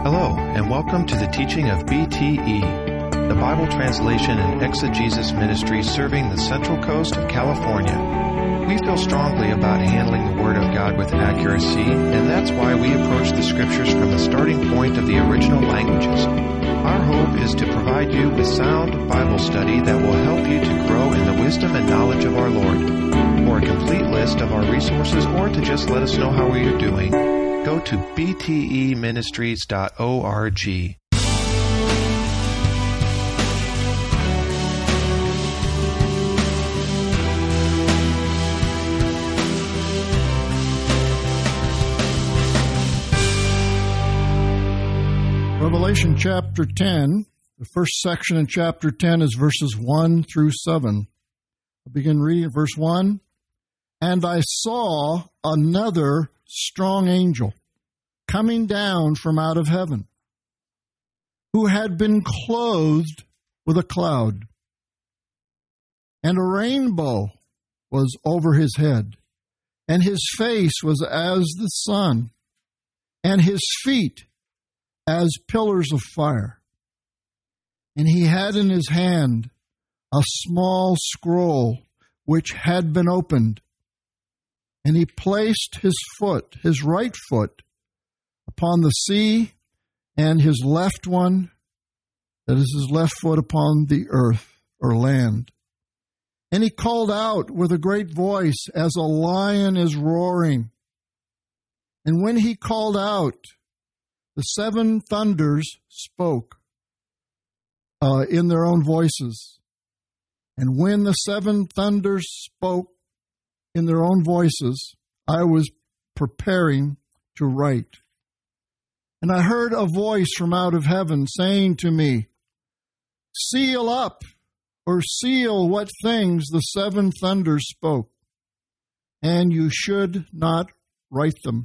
Hello, and welcome to the teaching of BTE, the Bible Translation and Exegesis Ministry serving the Central Coast of California. We feel strongly about handling the Word of God with accuracy, and that's why we approach the Scriptures from the starting point of the original languages. Our hope is to provide you with sound Bible study that will help you to grow in the wisdom and knowledge of our Lord. For a complete list of our resources or to just let us know how we are doing, go to bteministries.org. Revelation chapter 10, the first section in chapter 10 is verses 1 through 7. I'll begin reading at verse 1. And I saw another strong angel coming down from out of heaven, who had been clothed with a cloud, and a rainbow was over his head, and his face was as the sun, and his feet as pillars of fire. And he had in his hand a small scroll which had been opened. And he placed his right foot, upon the sea, and his left one, that is his left foot, upon the earth or land. And he called out with a great voice, as a lion is roaring. And when he called out, the seven thunders spoke in their own voices. And when the seven thunders spoke in their own voices, I was preparing to write. And I heard a voice from out of heaven saying to me, seal up, or seal what things the seven thunders spoke, and you should not write them.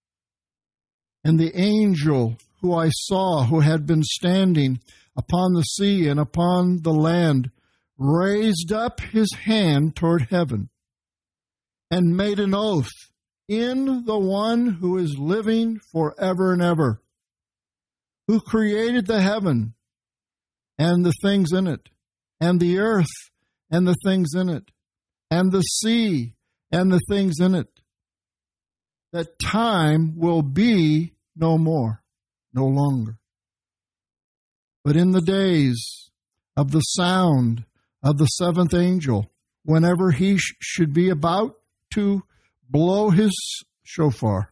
And the angel who I saw, who had been standing upon the sea and upon the land, raised up his hand toward heaven and made an oath in the one who is living forever and ever, who created the heaven and the things in it, and the earth and the things in it, and the sea and the things in it, that time will be no more, no longer. But in the days of the sound of the seventh angel, whenever he should be about to blow his shofar,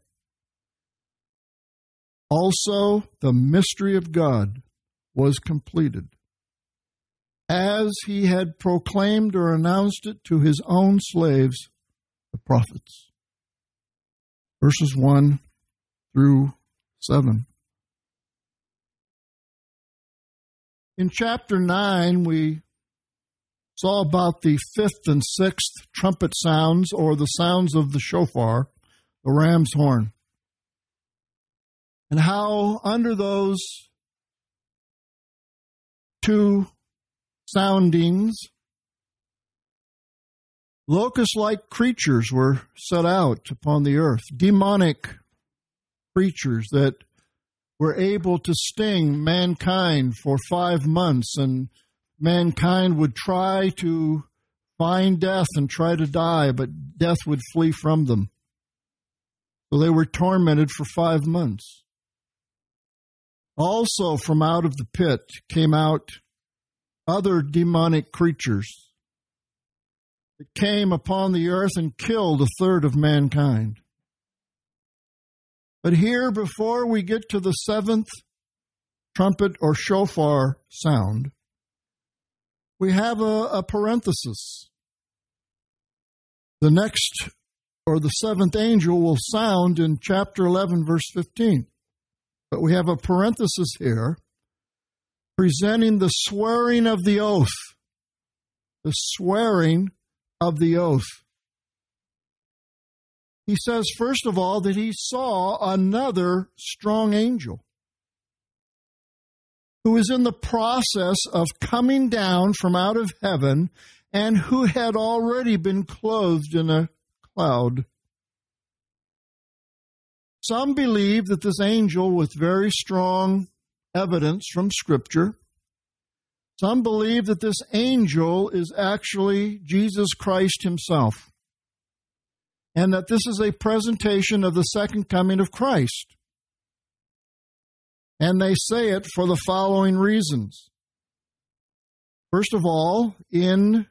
also the mystery of God was completed, as he had proclaimed or announced it to his own slaves, the prophets. Verses 1 through 7. In chapter 9, we saw about the fifth and sixth trumpet sounds, or the sounds of the shofar, the ram's horn, and how under those two soundings, locust-like creatures were set out upon the earth, demonic creatures that were able to sting mankind for 5 months, and mankind would try to find death and try to die, but death would flee from them. So they were tormented for 5 months. Also from out of the pit came out other demonic creatures that came upon the earth and killed a third of mankind. But here, before we get to the seventh trumpet or shofar sound, we have a parenthesis. The next, or the seventh angel, will sound in chapter 11, verse 15. But we have a parenthesis here presenting the swearing of the oath. The swearing of the oath. He says, first of all, that he saw another strong angel who is in the process of coming down from out of heaven and who had already been clothed in a cloud. Some believe that this angel, with very strong evidence from Scripture, some believe that this angel is actually Jesus Christ himself, and that this is a presentation of the second coming of Christ. And they say it for the following reasons. First of all, in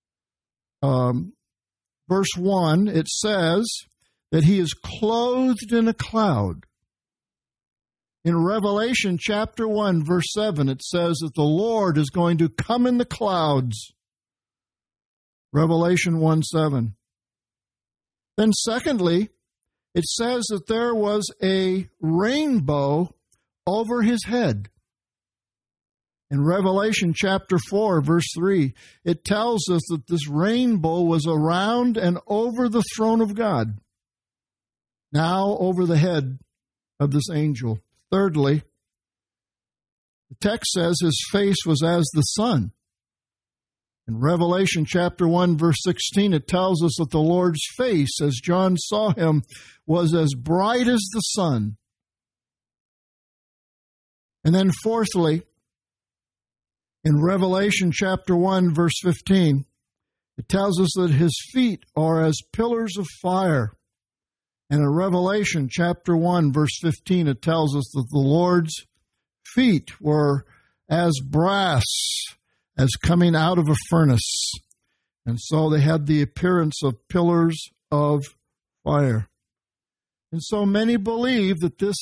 verse 1, it says that he is clothed in a cloud. In Revelation chapter 1, verse 7, it says that the Lord is going to come in the clouds. Revelation 1:7. Then secondly, it says that there was a rainbow over his head. In Revelation chapter 4, verse 3, it tells us that this rainbow was around and over the throne of God, now over the head of this angel. Thirdly, the text says his face was as the sun. In Revelation chapter 1, verse 16, it tells us that the Lord's face, as John saw him, was as bright as the sun. And then fourthly, in Revelation chapter 1, verse 15, it tells us that his feet are as pillars of fire. And in Revelation chapter 1, verse 15, it tells us that the Lord's feet were as brass, as coming out of a furnace. And so they had the appearance of pillars of fire. And so many believe that this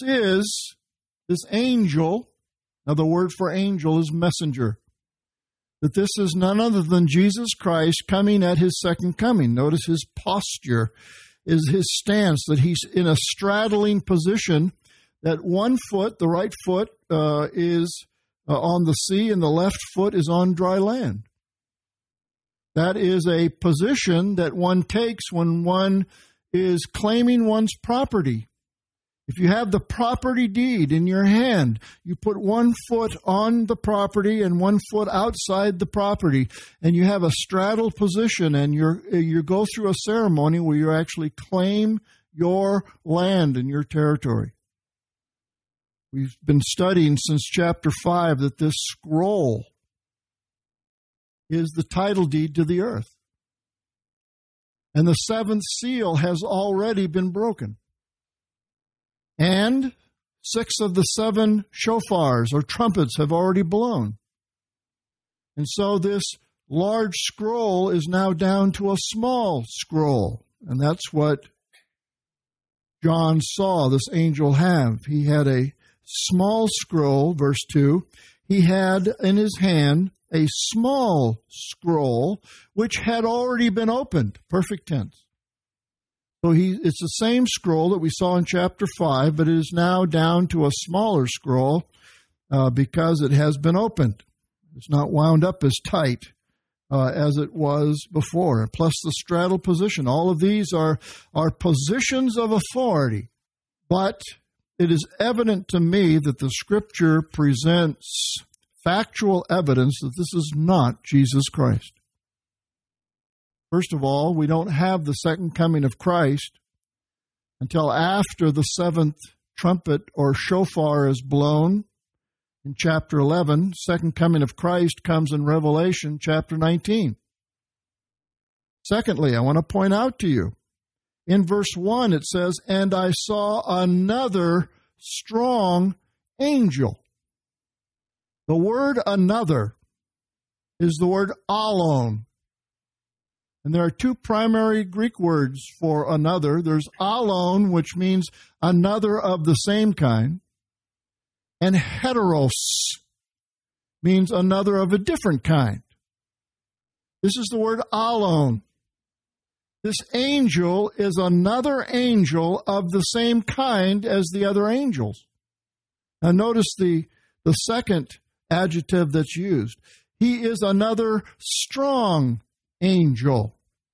angel, now the word for angel is messenger, that this is none other than Jesus Christ coming at his second coming. Notice his posture is his stance, that he's in a straddling position, that one foot, the right foot, is on the sea and the left foot is on dry land. That is a position that one takes when one is claiming one's property. If you have the property deed in your hand, you put one foot on the property and one foot outside the property, and you have a straddle position, and you go through a ceremony where you actually claim your land and your territory. We've been studying since chapter 5 that this scroll is the title deed to the earth. And the seventh seal has already been broken. And 6 of the 7 shofars or trumpets have already blown. And so this large scroll is now down to a small scroll. And that's what John saw this angel have. He had a small scroll, verse 2. He had in his hand a small scroll which had already been opened, perfect tense. So it's the same scroll that we saw in chapter 5, but it is now down to a smaller scroll because it has been opened. It's not wound up as tight as it was before. And plus the straddle position. All of these are positions of authority. But it is evident to me that the Scripture presents factual evidence that this is not Jesus Christ. First of all, we don't have the second coming of Christ until after the 7th trumpet or shofar is blown in chapter 11. Second coming of Christ comes in Revelation chapter 19. Secondly, I want to point out to you, in verse 1 it says, "And I saw another strong angel." The word another is the word alon. And there are 2 primary Greek words for another. There's alon, which means another of the same kind, and heteros means another of a different kind. This is the word alon. This angel is another angel of the same kind as the other angels. Now notice the second adjective that's used. He is another strong angel.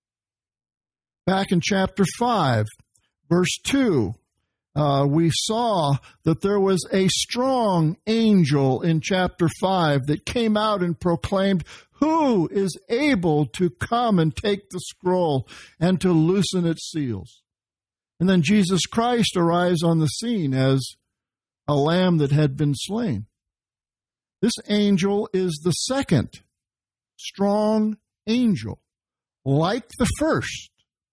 Back in chapter 5, verse 2, we saw that there was a strong angel in chapter 5 that came out and proclaimed, "Who is able to come and take the scroll and to loosen its seals?" And then Jesus Christ arrives on the scene as a lamb that had been slain. This angel is the second strong angel, like the first.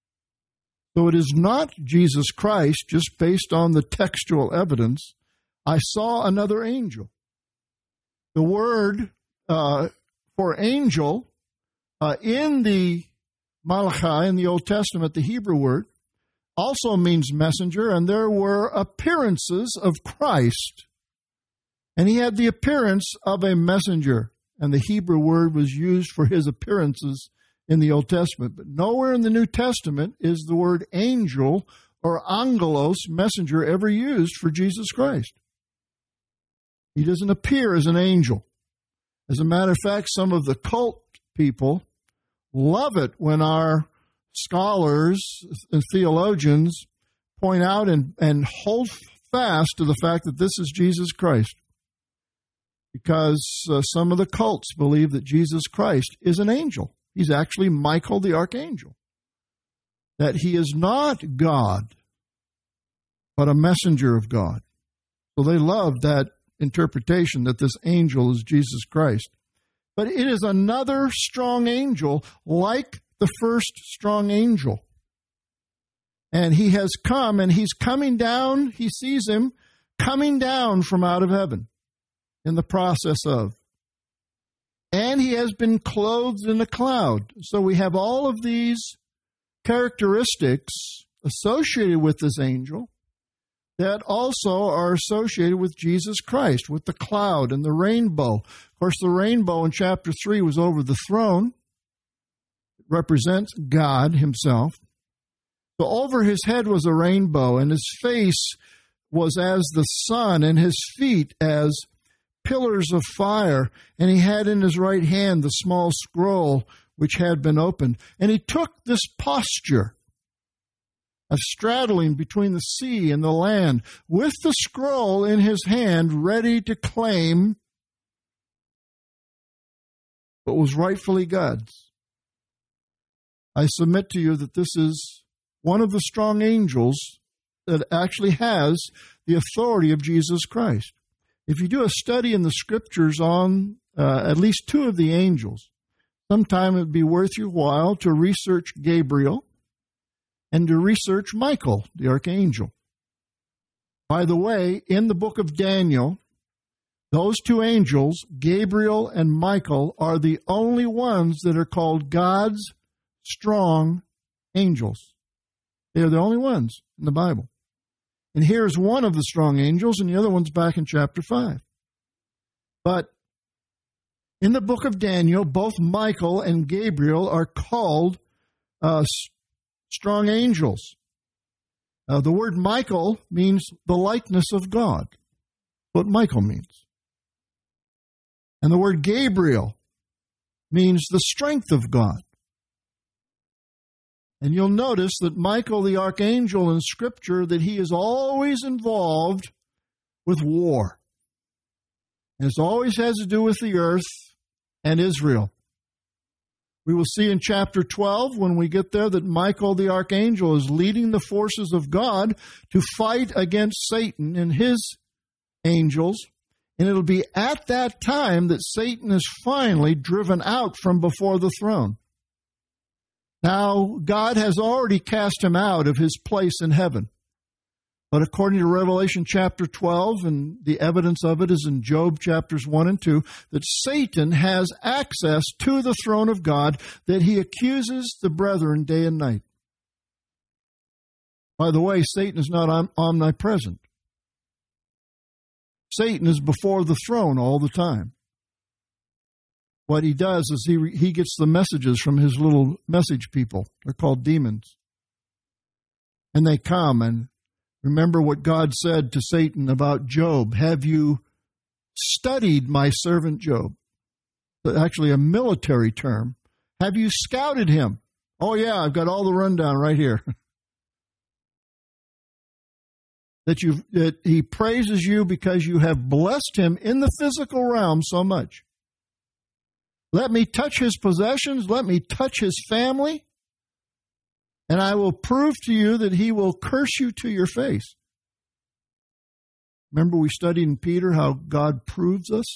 So it is not Jesus Christ, just based on the textual evidence. I saw another angel. The word for angel in the Malachi, in the Old Testament, the Hebrew word, also means messenger, and there were appearances of Christ. And he had the appearance of a messenger, and the Hebrew word was used for his appearances in the Old Testament. But nowhere in the New Testament is the word angel or angelos, messenger, ever used for Jesus Christ. He doesn't appear as an angel. As a matter of fact, some of the cult people love it when our scholars and theologians point out and hold fast to the fact that this is Jesus Christ. Because some of the cults believe that Jesus Christ is an angel. He's actually Michael the archangel. That he is not God, but a messenger of God. So they love that interpretation that this angel is Jesus Christ. But it is another strong angel like the first strong angel. And he has come, and he's coming down, he sees him coming down from out of heaven in the process of. And he has been clothed in a cloud. So we have all of these characteristics associated with this angel that also are associated with Jesus Christ, with the cloud and the rainbow. Of course, the rainbow in chapter 3 was over the throne. It represents God himself. So over his head was a rainbow, and his face was as the sun, and his feet as pillars of fire. And he had in his right hand the small scroll which had been opened. And he took this posture of straddling between the sea and the land, with the scroll in his hand, ready to claim what was rightfully God's. I submit to you that this is one of the strong angels that actually has the authority of Jesus Christ. If you do a study in the scriptures on at least two of the angels, sometime it would be worth your while to research Gabriel and to research Michael, the archangel. By the way, in the book of Daniel, those two angels, Gabriel and Michael, are the only ones that are called God's strong angels. They are the only ones in the Bible. And here's one of the strong angels, and the other one's back in chapter 5. But in the book of Daniel, both Michael and Gabriel are called strong angels. The word Michael means the likeness of God. What Michael means. And the word Gabriel means the strength of God. And you'll notice that Michael the archangel in Scripture, that he is always involved with war. And it always has to do with the earth and Israel. We will see in chapter 12, when we get there, that Michael the archangel is leading the forces of God to fight against Satan and his angels. And it'll be at that time that Satan is finally driven out from before the throne. Now, God has already cast him out of his place in heaven. But according to Revelation chapter 12, and the evidence of it is in Job chapters 1 and 2, that Satan has access to the throne of God, that he accuses the brethren day and night. By the way, Satan is not omnipresent. Satan is before the throne all the time. What he does is he gets the messages from his little message people. They're called demons. And they come, and remember what God said to Satan about Job. Have you studied my servant Job? Actually, a military term. Have you scouted him? Oh, yeah, I've got all the rundown right here. That he praises you because you have blessed him in the physical realm so much. Let me touch his possessions. Let me touch his family. and I will prove to you that he will curse you to your face. Remember we studied in Peter how God proves us?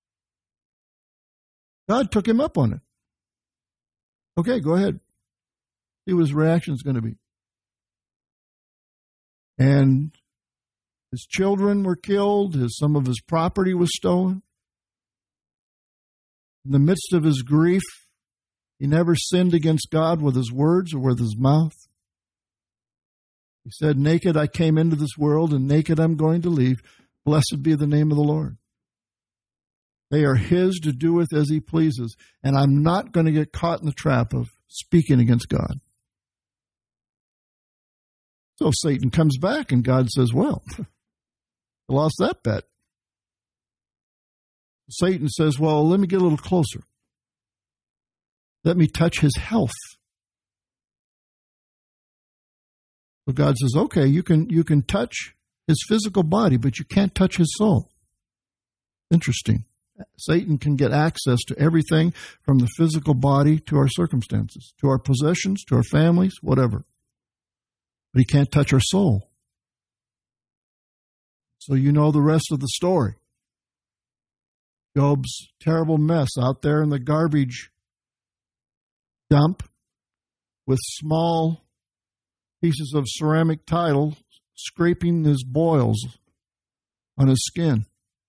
God took him up on it. Okay, go ahead. See what his reaction is going to be. And his children were killed. Some of his property was stolen. In the midst of his grief, he never sinned against God with his words or with his mouth. He said, naked I came into this world, and naked I'm going to leave. Blessed be the name of the Lord. They are his to do with as he pleases, and I'm not going to get caught in the trap of speaking against God. So Satan comes back, and God says, well, I lost that bet. Satan says, well, let me get a little closer. Let me touch his health. So God says, okay, you can touch his physical body, but you can't touch his soul. Interesting. Satan can get access to everything from the physical body to our circumstances, to our possessions, to our families, whatever. But he can't touch our soul. So you know the rest of the story. Job's terrible mess out there in the garbage dump with small pieces of ceramic tile scraping his boils on his skin.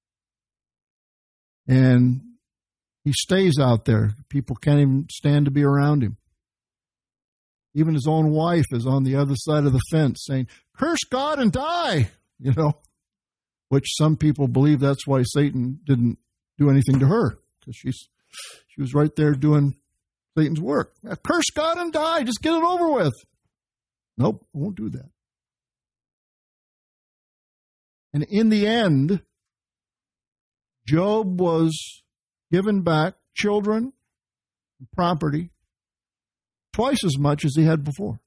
And he stays out there. People can't even stand to be around him. Even his own wife is on the other side of the fence saying, curse God and die, which some people believe that's why Satan didn't do anything to her, because she was right there doing Satan's work. Curse God and die. Just get it over with. Nope, I won't do that. And in the end, Job was given back children and property twice as much as he had before.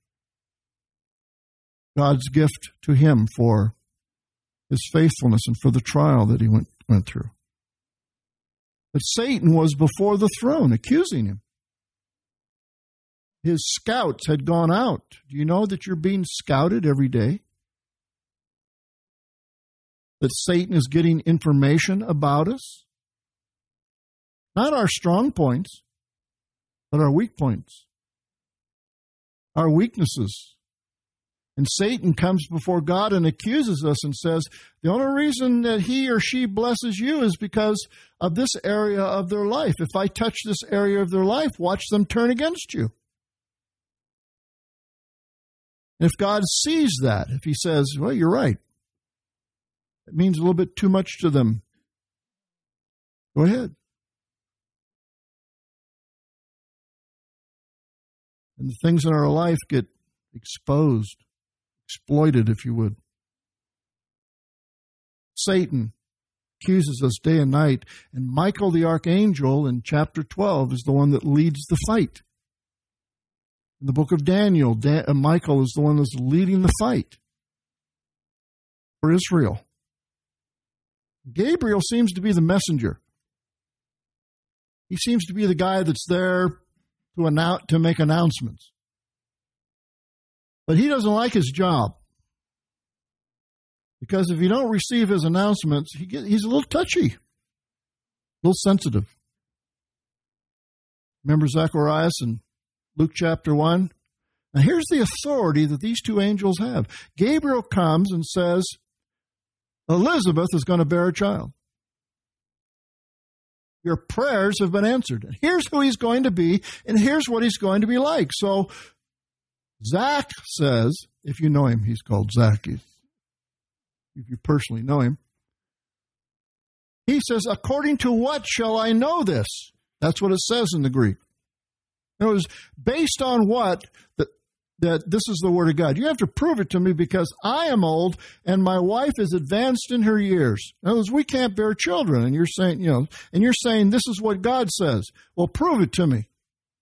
God's gift to him for his faithfulness and for the trial that he went through. But Satan was before the throne accusing him. His scouts had gone out. Do you know that you're being scouted every day? That Satan is getting information about us? Not our strong points, but our weak points. Our weaknesses. And Satan comes before God and accuses us and says, the only reason that he or she blesses you is because of this area of their life. If I touch this area of their life, watch them turn against you. And if God sees that, if he says, well, you're right, it means a little bit too much to them, go ahead. And the things in our life get exposed, exploited, if you would. Satan accuses us day and night, and Michael the archangel in chapter 12 is the one that leads the fight. In the book of Daniel, Michael is the one that's leading the fight for Israel. Gabriel seems to be the messenger. He seems to be the guy that's there to make announcements. But he doesn't like his job. Because if you don't receive his announcements, he's a little touchy, a little sensitive. Remember Zacharias in Luke chapter 1? Now here's the authority that these two angels have. Gabriel comes and says, Elizabeth is going to bear a child. Your prayers have been answered. And here's who he's going to be, and here's what he's going to be like. So Zach says, if you know him, he's called Zach. If you personally know him. He says, according to what shall I know this? That's what it says in the Greek. It was based on what that this is the word of God. You have to prove it to me because I am old and my wife is advanced in her years. In other words, we can't bear children. And you're saying, this is what God says. Well, prove it to me.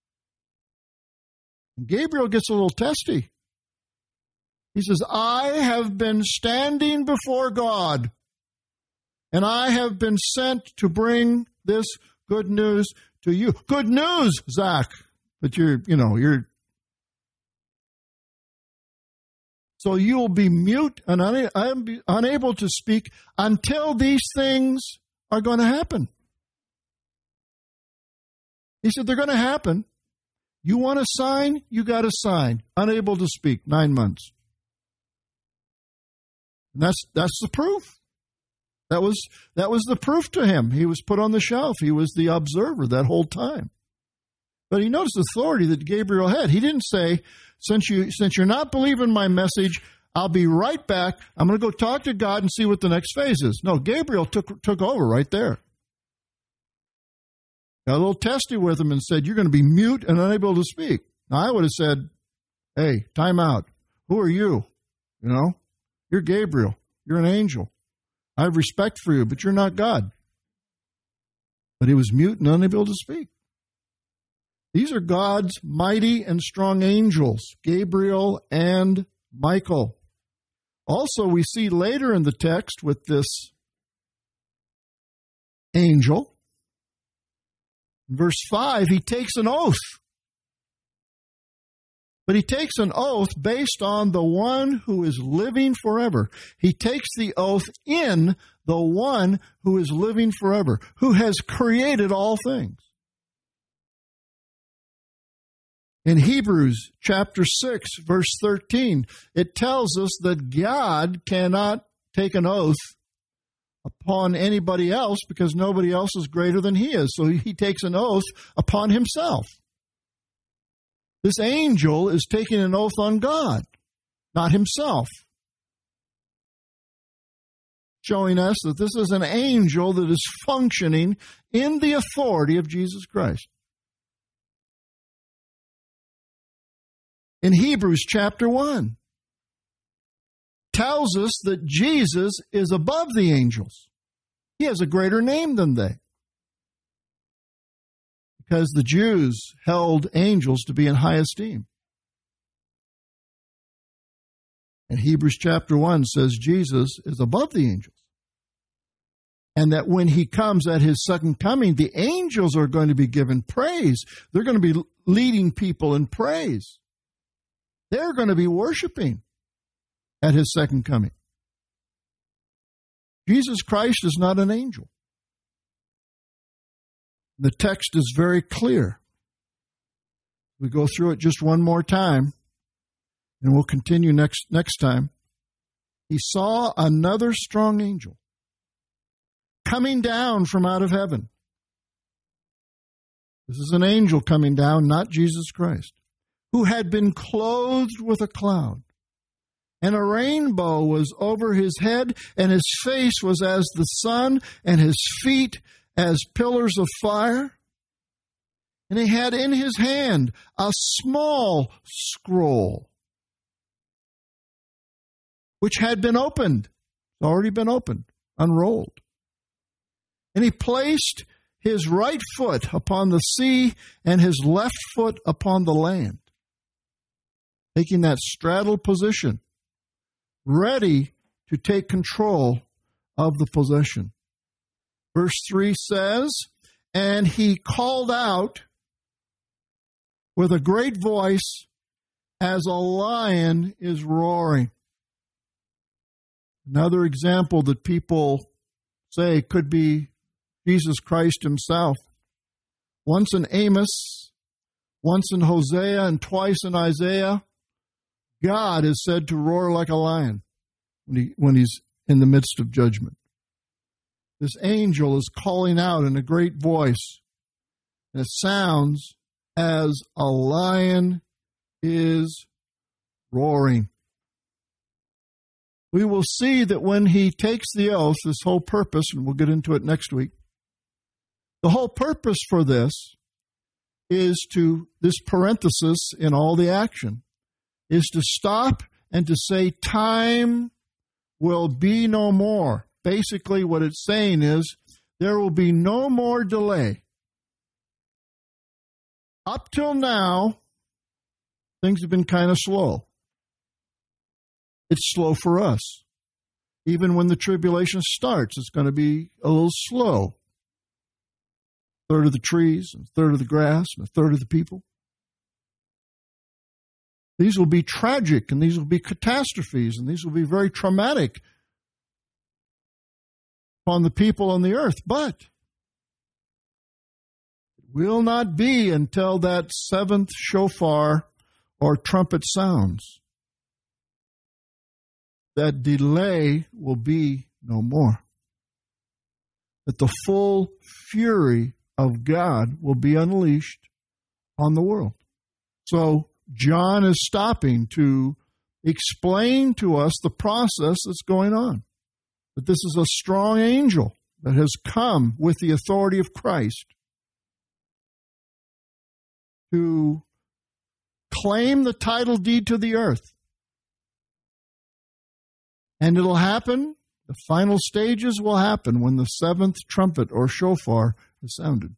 And Gabriel gets a little testy. He says, I have been standing before God, and I have been sent to bring this good news to you. Good news, Zach. But you're So you will be mute and unable to speak until these things are going to happen. He said, they're going to happen. You want a sign? You got a sign. Unable to speak, 9 months. And that's the proof. That was the proof to him. He was put on the shelf. He was the observer that whole time. But he noticed the authority that Gabriel had. He didn't say, since you're not believing my message, I'll be right back. I'm going to go talk to God and see what the next phase is. No, Gabriel took over right there. Got a little testy with him and said, you're going to be mute and unable to speak. Now, I would have said, hey, time out. Who are you? You're Gabriel. You're an angel. I have respect for you, but you're not God. But he was mute and unable to speak. These are God's mighty and strong angels, Gabriel and Michael. Also, we see later in the text with this angel, in verse 5, he takes an oath. But he takes an oath based on the one who is living forever. He takes the oath in the one who is living forever, who has created all things. In Hebrews chapter 6, verse 13, it tells us that God cannot take an oath upon anybody else because nobody else is greater than he is. So he takes an oath upon himself. This angel is taking an oath on God, not himself, showing us that this is an angel that is functioning in the authority of Jesus Christ. In Hebrews chapter 1, tells us that Jesus is above the angels. He has a greater name than they. Because the Jews held angels to be in high esteem. And Hebrews chapter 1 says Jesus is above the angels. And that when he comes at his second coming, the angels are going to be given praise. They're going to be leading people in praise. They're going to be worshiping at his second coming. Jesus Christ is not an angel. The text is very clear. We go through it just one more time, and we'll continue next time. He saw another strong angel coming down from out of heaven. This is an angel coming down, not Jesus Christ, who had been clothed with a cloud. And a rainbow was over his head, and his face was as the sun, and his feet as pillars of fire. And he had in his hand a small scroll, which had been opened. It's already been opened, unrolled. And he placed his right foot upon the sea and his left foot upon the land, taking that straddled position, ready to take control of the possession. Verse 3 says, and he called out with a great voice as a lion is roaring. Another example that people say could be Jesus Christ himself. Once in Amos, once in Hosea, and twice in Isaiah, God is said to roar like a lion when he's in the midst of judgment. This angel is calling out in a great voice, and it sounds as a lion is roaring. We will see that when he takes the oath, this whole purpose, and we'll get into it next week, the whole purpose for this is to, this parenthesis in all the action, is to stop and to say time will be no more. Basically what it's saying is there will be no more delay. Up till now, things have been kind of slow. It's slow for us. Even when the tribulation starts, it's going to be a little slow. A third of the trees, and a third of the grass, and a third of the people. These will be tragic, and these will be catastrophes, and these will be very traumatic upon the people on the earth. But it will not be until that seventh shofar or trumpet sounds. That delay will be no more. That the full fury of God will be unleashed on the world. So John is stopping to explain to us the process that's going on. That this is a strong angel that has come with the authority of Christ to claim the title deed to the earth. And it'll happen, the final stages will happen when the seventh trumpet or shofar is sounded.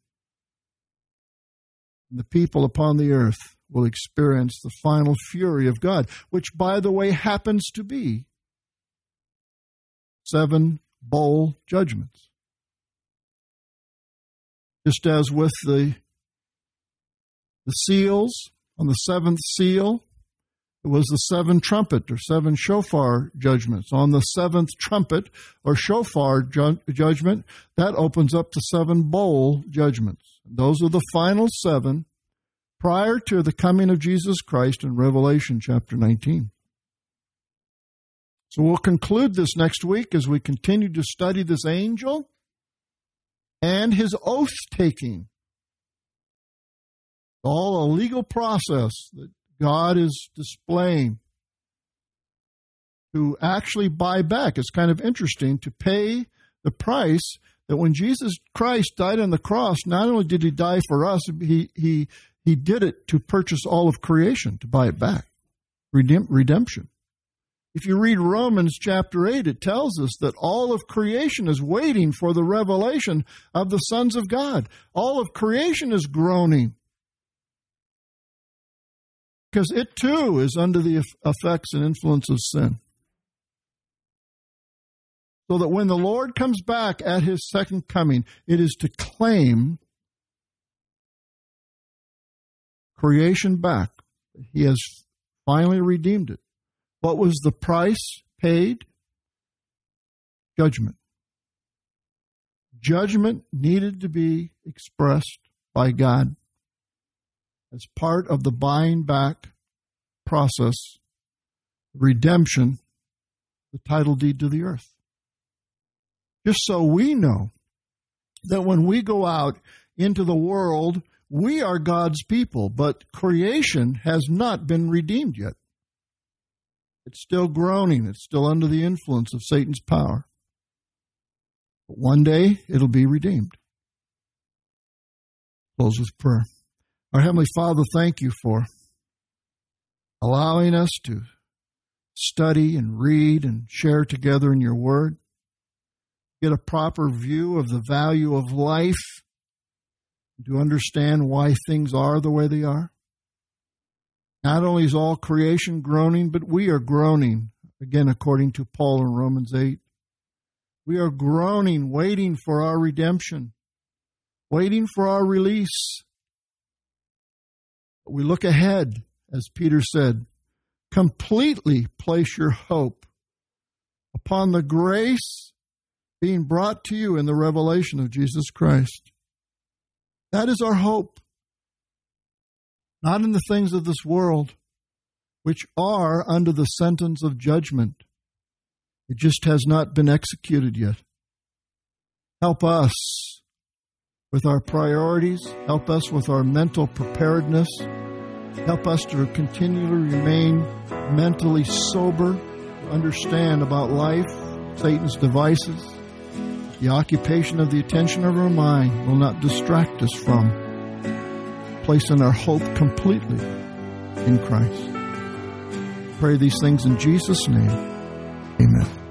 And the people upon the earth will experience the final fury of God, which, by the way, happens to be 7 bowl judgments. Just as with the seals, on the seventh seal, it was the 7 trumpet or 7 shofar judgments. On the 7th trumpet or shofar judgment, that opens up to 7 bowl judgments. Those are the final 7 prior to the coming of Jesus Christ in Revelation chapter 19. So we'll conclude this next week as we continue to study this angel and his oath-taking. All a legal process that God is displaying to actually buy back. It's kind of interesting to pay the price that when Jesus Christ died on the cross, not only did he die for us, he did it to purchase all of creation, to buy it back. Redemption. If you read Romans chapter 8, it tells us that all of creation is waiting for the revelation of the sons of God. All of creation is groaning, because it too is under the effects and influence of sin. So that when the Lord comes back at his second coming, it is to claim creation back. He has finally redeemed it. What was the price paid? Judgment. Judgment needed to be expressed by God as part of the buying back process, redemption, the title deed to the earth. Just so we know that when we go out into the world, we are God's people, but creation has not been redeemed yet. It's still groaning. It's still under the influence of Satan's power. But one day, it'll be redeemed. Close with prayer. Our Heavenly Father, thank you for allowing us to study and read and share together in your word. Get a proper view of the value of life, to understand why things are the way they are. Not only is all creation groaning, but we are groaning, again, according to Paul in Romans 8. We are groaning, waiting for our redemption, waiting for our release. But we look ahead, as Peter said, completely place your hope upon the grace being brought to you in the revelation of Jesus Christ. That is our hope. Not in the things of this world, which are under the sentence of judgment. It just has not been executed yet. Help us with our priorities. Help us with our mental preparedness. Help us to continually remain mentally sober, to understand about life, Satan's devices. The occupation of the attention of our mind will not distract us from placing our hope completely in Christ. Pray these things in Jesus' name. Amen.